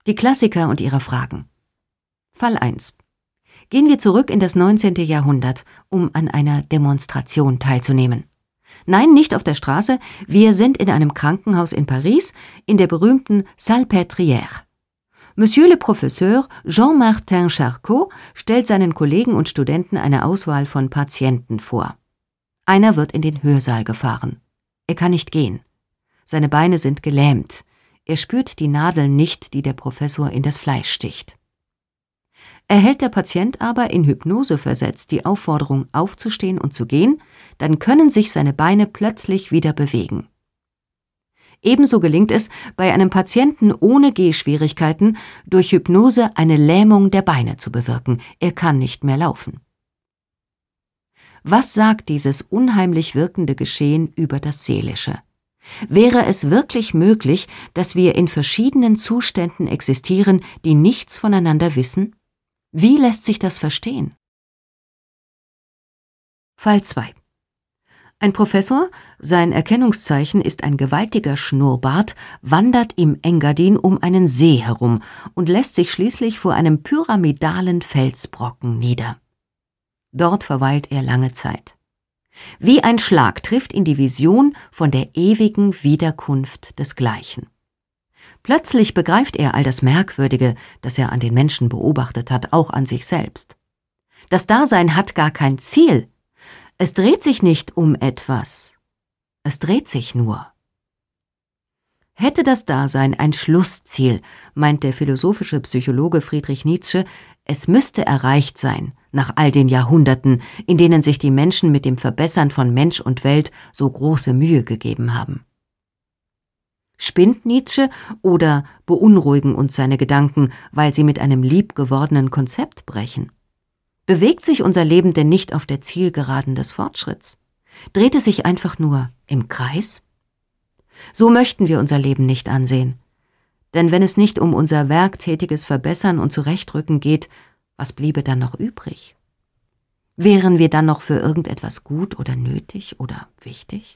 Die Klassiker und ihre Fragen. Fall 1. Gehen wir zurück in das 19. Jahrhundert, um an einer Demonstration teilzunehmen. Nein, nicht auf der Straße, wir sind in einem Krankenhaus in Paris, in der berühmten Salpêtrière. Monsieur le Professeur Jean-Martin Charcot stellt seinen Kollegen und Studenten eine Auswahl von Patienten vor. Einer wird in den Hörsaal gefahren. Er kann nicht gehen. Seine Beine sind gelähmt. Er spürt die Nadel nicht, die der Professor in das Fleisch sticht. Erhält der Patient aber in Hypnose versetzt die Aufforderung, aufzustehen und zu gehen, dann können sich seine Beine plötzlich wieder bewegen. Ebenso gelingt es bei einem Patienten ohne Gehschwierigkeiten, durch Hypnose eine Lähmung der Beine zu bewirken. Er kann nicht mehr laufen. Was sagt dieses unheimlich wirkende Geschehen über das Seelische? Wäre es wirklich möglich, dass wir in verschiedenen Zuständen existieren, die nichts voneinander wissen? Wie lässt sich das verstehen? Fall 2. Ein Professor, sein Erkennungszeichen ist ein gewaltiger Schnurrbart, wandert im Engadin um einen See herum und lässt sich schließlich vor einem pyramidalen Felsbrocken nieder. Dort verweilt er lange Zeit. Wie ein Schlag trifft ihn die Vision von der ewigen Wiederkunft desgleichen. Plötzlich begreift er all das Merkwürdige, das er an den Menschen beobachtet hat, auch an sich selbst. Das Dasein hat gar kein Ziel. Es dreht sich nicht um etwas. Es dreht sich nur. Hätte das Dasein ein Schlussziel, meint der philosophische Psychologe Friedrich Nietzsche, es müsste erreicht sein, nach all den Jahrhunderten, in denen sich die Menschen mit dem Verbessern von Mensch und Welt so große Mühe gegeben haben. Spinnt Nietzsche oder beunruhigen uns seine Gedanken, weil sie mit einem liebgewordenen Konzept brechen? Bewegt sich unser Leben denn nicht auf der Zielgeraden des Fortschritts? Dreht es sich einfach nur im Kreis? So möchten wir unser Leben nicht ansehen. Denn wenn es nicht um unser werktätiges Verbessern und Zurechtrücken geht, was bliebe dann noch übrig? Wären wir dann noch für irgendetwas gut oder nötig oder wichtig?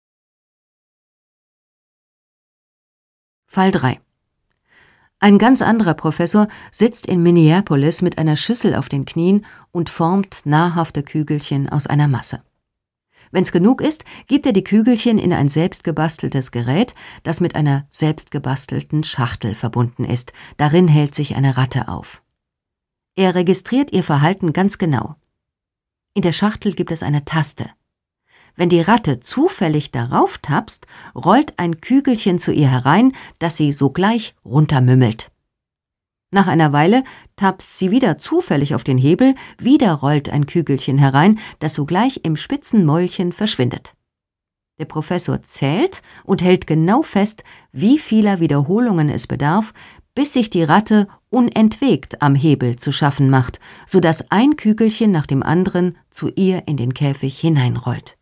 Fall 3. Ein ganz anderer Professor sitzt in Minneapolis mit einer Schüssel auf den Knien und formt nahrhafte Kügelchen aus einer Masse. Wenn's genug ist, gibt er die Kügelchen in ein selbstgebasteltes Gerät, das mit einer selbstgebastelten Schachtel verbunden ist. Darin hält sich eine Ratte auf. Er registriert ihr Verhalten ganz genau. In der Schachtel gibt es eine Taste. Wenn die Ratte zufällig darauf tapst, rollt ein Kügelchen zu ihr herein, das sie sogleich runtermümmelt. Nach einer Weile tapst sie wieder zufällig auf den Hebel, wieder rollt ein Kügelchen herein, das sogleich im spitzen Mäulchen verschwindet. Der Professor zählt und hält genau fest, wie vieler Wiederholungen es bedarf, bis sich die Ratte unentwegt am Hebel zu schaffen macht, sodass ein Kügelchen nach dem anderen zu ihr in den Käfig hineinrollt.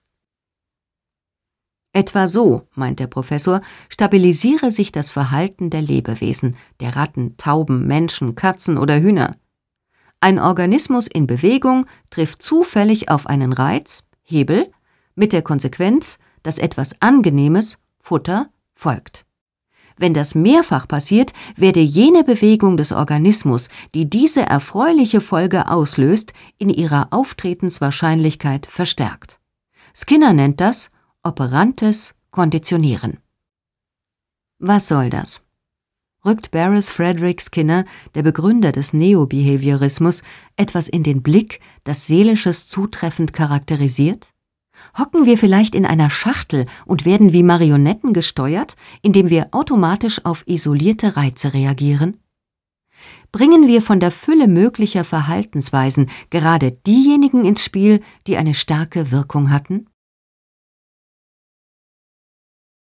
Etwa so, meint der Professor, stabilisiere sich das Verhalten der Lebewesen, der Ratten, Tauben, Menschen, Katzen oder Hühner. Ein Organismus in Bewegung trifft zufällig auf einen Reiz, Hebel, mit der Konsequenz, dass etwas Angenehmes, Futter, folgt. Wenn das mehrfach passiert, werde jene Bewegung des Organismus, die diese erfreuliche Folge auslöst, in ihrer Auftretenswahrscheinlichkeit verstärkt. Skinner nennt das operantes Konditionieren. Was soll das? Rückt Beres Frederick Skinner, der Begründer des Neobehaviorismus, etwas in den Blick, das Seelisches zutreffend charakterisiert? Hocken wir vielleicht in einer Schachtel und werden wie Marionetten gesteuert, indem wir automatisch auf isolierte Reize reagieren? Bringen wir von der Fülle möglicher Verhaltensweisen gerade diejenigen ins Spiel, die eine starke Wirkung hatten?